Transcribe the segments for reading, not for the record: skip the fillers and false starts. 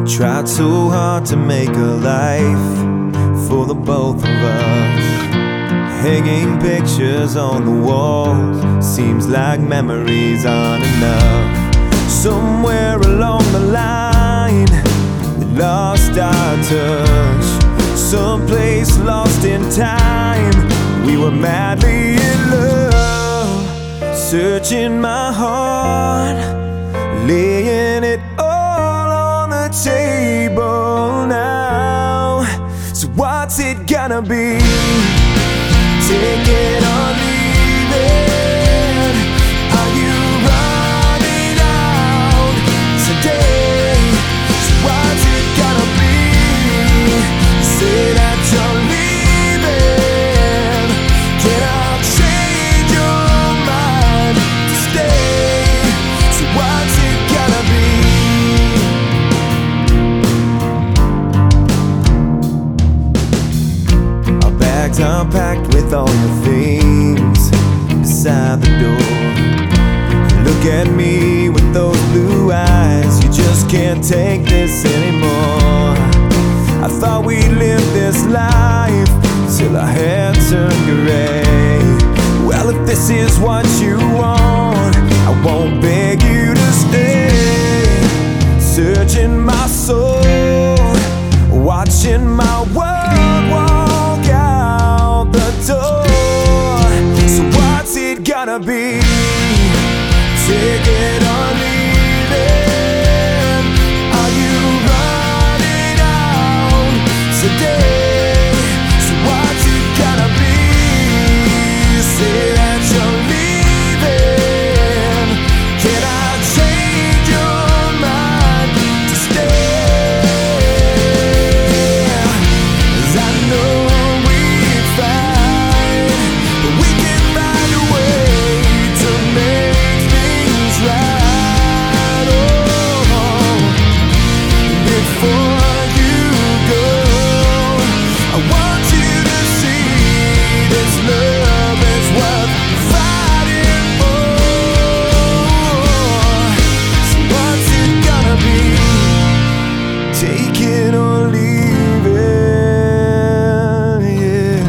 Tried so hard to make a life for the both of us. Hanging pictures on the walls, seems like memories aren't enough. Somewhere along the line, we lost our touch. Someplace lost in time, we were madly in love. Searching my heart, laying it all on the table now. So what's it gonna be? Take it or leave it. Are you running out today? So what's it gonna be? Say that you're leaving. Can I change your mind to stay? So what's it gonna be? Our bags are packed with all your things beside the door. Look at me with those blue eyes, you just can't take this anymore. I thought we lived this life till our hair turned gray. Well, if this is what you want, I won't beg you to stay. Searching my soul, watching my world walk out the door. So what's it gonna be? Take it or leave it. Are you running out today? So what's it gonna be? Say that you're leaving. Can I change your mind to stay? 'Cause I know we fight, but we can find a way to make things right. Oh, before you go, I want you to see this love is worth fighting for. So what's it gonna be? Take it or leave it, yeah.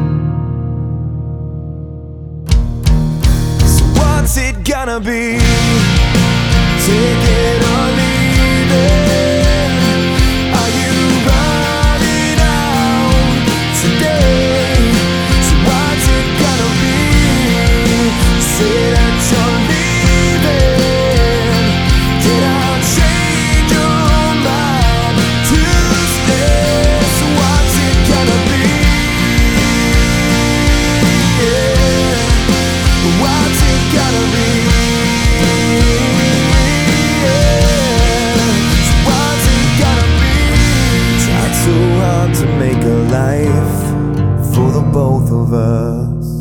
So what's it gonna be? Take it or leave it. Are you running out today? So what's it gonna be? Say that you're leaving. Can I change your mind to stay? So what's it gonna be? Yeah. What's it gonna be? Tried so hard to make a life for the both of us.